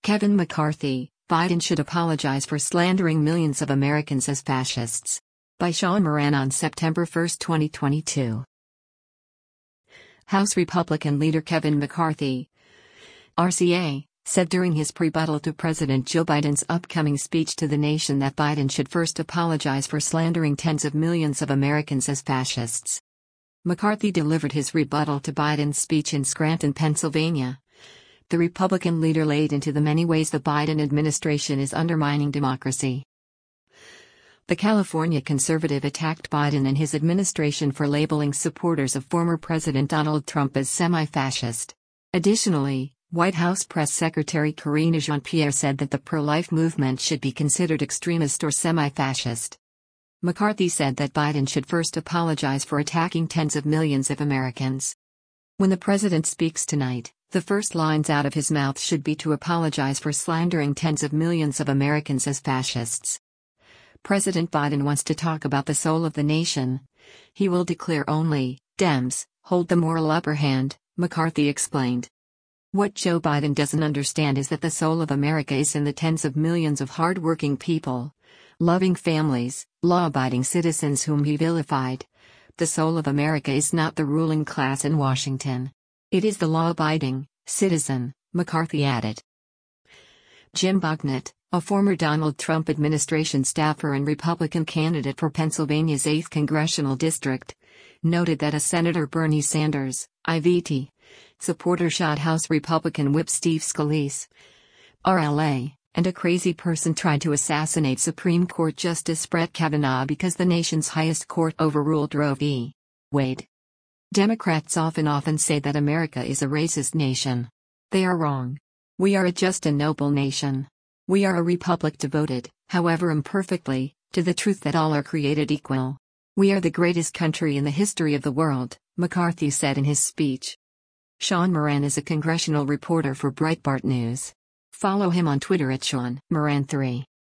Kevin McCarthy, Biden should apologize for slandering millions of Americans as fascists. By Sean Moran on September 1, 2022. House Republican leader Kevin McCarthy, RCA, said during his rebuttal to President Joe Biden's upcoming speech to the nation that Biden should first apologize for slandering tens of millions of Americans as fascists. McCarthy delivered his rebuttal to Biden's speech in Scranton, Pennsylvania. The Republican leader laid into the many ways the Biden administration is undermining democracy. The California conservative attacked Biden and his administration for labeling supporters of former President Donald Trump as semi-fascist. Additionally, White House Press Secretary Karine Jean-Pierre said that the pro-life movement should be considered extremist or semi-fascist. McCarthy said that Biden should first apologize for attacking tens of millions of Americans. When the president speaks tonight, the first lines out of his mouth should be to apologize for slandering tens of millions of Americans as fascists. President Biden wants to talk about the soul of the nation. He will declare only, Dems hold the moral upper hand, McCarthy explained. What Joe Biden doesn't understand is that the soul of America is in the tens of millions of hard-working people, loving families, law-abiding citizens whom he vilified. The soul of America is not the ruling class in Washington. It is the law-abiding citizen, McCarthy added. Jim Bucknett, a former Donald Trump administration staffer and Republican candidate for Pennsylvania's 8th congressional district, noted that a Senator Bernie Sanders, IVT, supporter shot House Republican Whip Steve Scalise, RLA, and a crazy person tried to assassinate Supreme Court Justice Brett Kavanaugh because the nation's highest court overruled Roe v. Wade. Democrats often say that America is a racist nation. They are wrong. We are a just and noble nation. We are a republic devoted, however imperfectly, to the truth that all are created equal. We are the greatest country in the history of the world, McCarthy said in his speech. Sean Moran is a congressional reporter for Breitbart News. Follow him on Twitter at Sean Moran 3.